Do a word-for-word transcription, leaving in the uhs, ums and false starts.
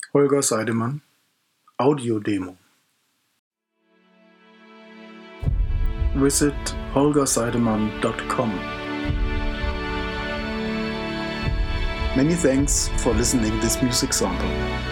Holger Seidemann, Audio Demo. Visit holger seidemann dot com. Many thanks for listening this music sample.